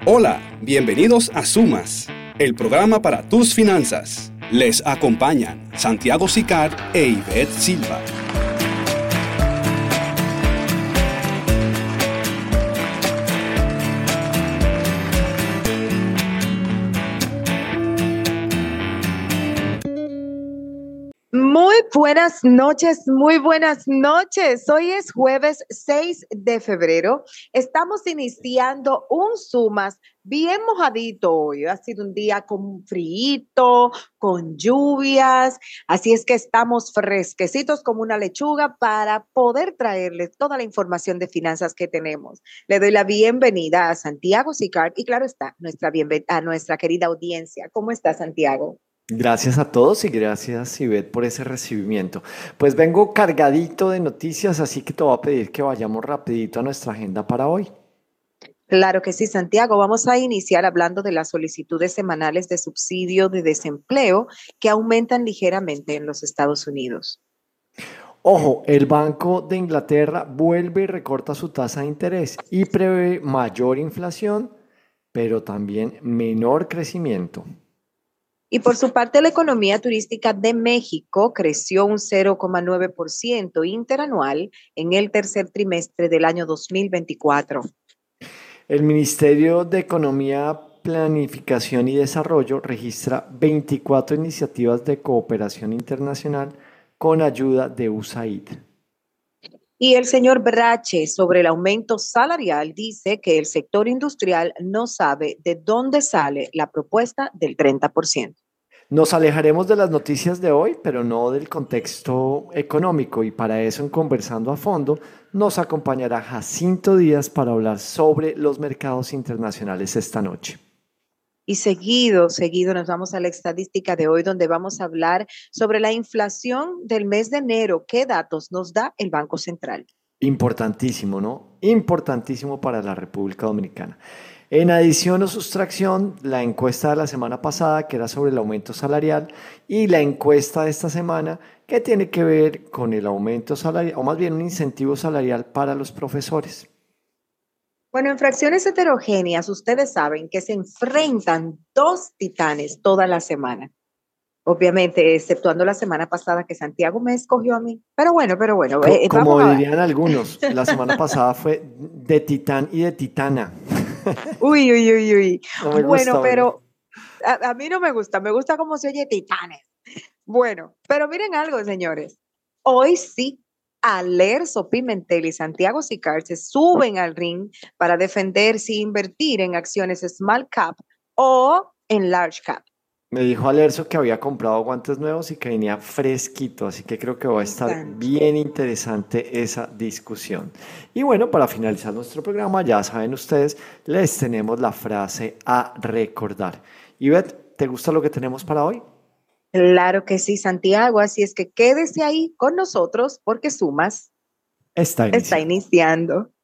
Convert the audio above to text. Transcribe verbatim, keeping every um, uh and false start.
Hola, bienvenidos a Sumas, el programa para tus finanzas. Les acompañan Santiago Sicard e Ivette Silva. Muy buenas noches, muy buenas noches. Hoy es jueves seis de febrero. Estamos iniciando un Sumas bien mojadito hoy. Ha sido un día con frío, con lluvias, así es que estamos fresquecitos como una lechuga para poder traerles toda la información de finanzas que tenemos. Le doy la bienvenida a Santiago Sicard y claro está, nuestra bienven- a nuestra querida audiencia. ¿Cómo está, Santiago? Gracias a todos y gracias, Ivette, por ese recibimiento. Pues vengo cargadito de noticias, así que te voy a pedir que vayamos rapidito a nuestra agenda para hoy. Claro que sí, Santiago. Vamos a iniciar hablando de las solicitudes semanales de subsidio de desempleo que aumentan ligeramente en los Estados Unidos. Ojo, el Banco de Inglaterra vuelve y recorta su tasa de interés y prevé mayor inflación, pero también menor crecimiento. Y por su parte, la economía turística de México creció un cero coma nueve por ciento interanual en el tercer trimestre del año dos mil veinticuatro. El Ministerio de Economía, Planificación y Desarrollo registra veinticuatro iniciativas de cooperación internacional con ayuda de U S A I D. Y el señor Brache, sobre el aumento salarial, dice que el sector industrial no sabe de dónde sale la propuesta del treinta por ciento. Nos alejaremos de las noticias de hoy, pero no del contexto económico, y para eso en Conversando a Fondo nos acompañará Jacinto Díaz para hablar sobre los mercados internacionales esta noche. Y seguido, seguido nos vamos a la estadística de hoy donde vamos a hablar sobre la inflación del mes de enero. ¿Qué datos nos da el Banco Central? Importantísimo, ¿no? Importantísimo para la República Dominicana. En adición o sustracción, la encuesta de la semana pasada, que era sobre el aumento salarial, y la encuesta de esta semana, que tiene que ver con el aumento salarial, o más bien un incentivo salarial para los profesores. Bueno, en fracciones heterogéneas, ustedes saben que se enfrentan dos titanes toda la semana. Obviamente, exceptuando la semana pasada que Santiago me escogió a mí. Pero bueno, pero bueno, Co- eh, como vamos a ver. dirían algunos, la semana pasada fue de titán y de titana. Uy, uy, uy, uy. No me gusta, Bueno, bueno. pero a, a mí no me gusta, me gusta cómo se oye titanes. Bueno, pero miren algo, señores. Hoy sí, Alerzo Pimentel y Santiago Sicard se suben al ring para defender si invertir en acciones small cap o en large cap. Me dijo Alerzo que había comprado guantes nuevos y que venía fresquito, así que creo que va a estar Santo. bien interesante esa discusión. Y bueno, para finalizar nuestro programa, ya saben ustedes, les tenemos la frase a recordar. Ivette, ¿te gusta lo que tenemos para hoy? Claro que sí, Santiago. Así es que quédese ahí con nosotros porque Sumas Está está iniciando. iniciando.